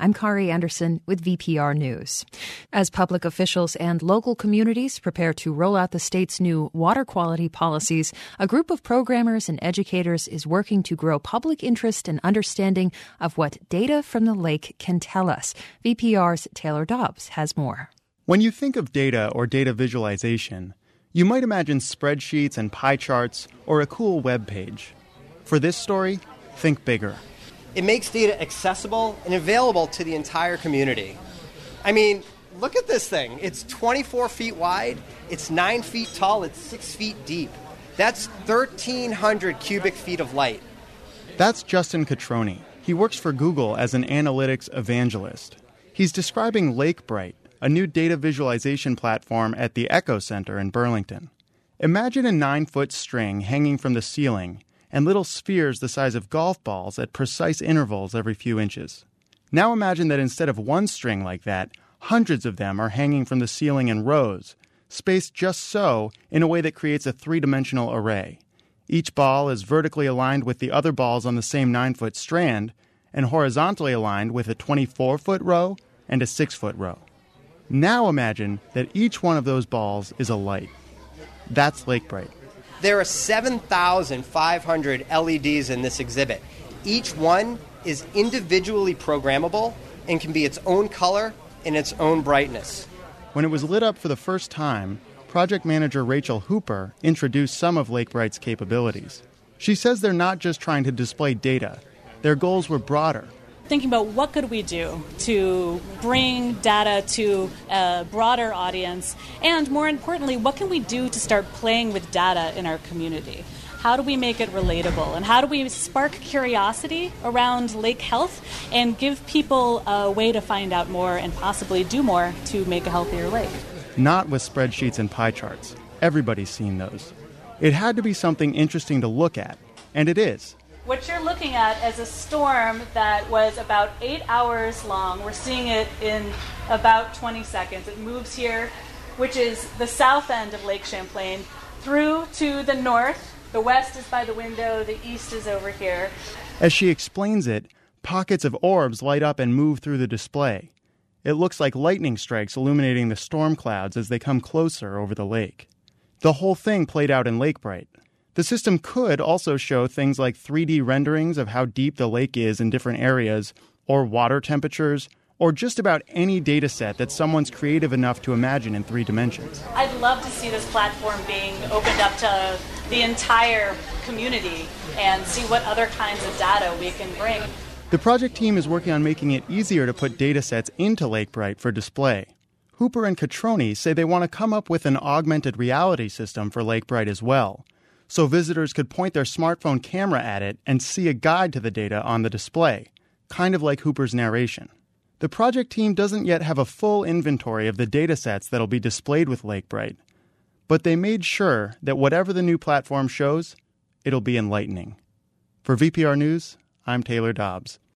I'm Kari Anderson with VPR News. As public officials and local communities prepare to roll out the state's new water quality policies, a group of programmers and educators is working to grow public interest and understanding of what data from the lake can tell us. VPR's Taylor Dobbs has more. When you think of data or data visualization, you might imagine spreadsheets and pie charts or a cool web page. For this story, think bigger. It makes data accessible and available to the entire community. I mean, look at this thing. It's 24 feet wide, it's 9 feet tall, it's 6 feet deep. That's 1,300 cubic feet of light. That's Justin Catroni. He works for Google as an analytics evangelist. He's describing LakeBright, a new data visualization platform at the Echo Center in Burlington. Imagine a 9-foot string hanging from the ceiling and little spheres the size of golf balls at precise intervals every few inches. Now imagine that instead of one string like that, hundreds of them are hanging from the ceiling in rows, spaced just so in a way that creates a three-dimensional array. Each ball is vertically aligned with the other balls on the same 9-foot strand and horizontally aligned with a 24-foot row and a 6-foot row. Now imagine that each one of those balls is a light. That's LakeBright. There are 7,500 LEDs in this exhibit. Each one is individually programmable and can be its own color and its own brightness. When it was lit up for the first time, project manager Rachel Hooper introduced some of LakeBright's capabilities. She says they're not just trying to display data. Their goals were broader. Thinking about what could we do to bring data to a broader audience, and more importantly, what can we do to start playing with data in our community? How do we make it relatable, and how do we spark curiosity around lake health and give people a way to find out more and possibly do more to make a healthier lake? Not with spreadsheets and pie charts. Everybody's seen those. It had to be something interesting to look at, and it is. What you're looking at is a storm that was about 8 hours long. We're seeing it in about 20 seconds. It moves here, which is the south end of Lake Champlain, through to the north. The west is by the window, the east is over here. As she explains it, pockets of orbs light up and move through the display. It looks like lightning strikes illuminating the storm clouds as they come closer over the lake. The whole thing played out in LakeBright. The system could also show things like 3D renderings of how deep the lake is in different areas, or water temperatures, or just about any data set that someone's creative enough to imagine in 3 dimensions. I'd love to see this platform being opened up to the entire community and see what other kinds of data we can bring. The project team is working on making it easier to put data sets into LakeBright for display. Hooper and Catroni say they want to come up with an augmented reality system for LakeBright as well, so visitors could point their smartphone camera at it and see a guide to the data on the display, kind of like Hooper's narration. The project team doesn't yet have a full inventory of the data sets that'll be displayed with LakeBright, but they made sure that whatever the new platform shows, it'll be enlightening. For VPR News, I'm Taylor Dobbs.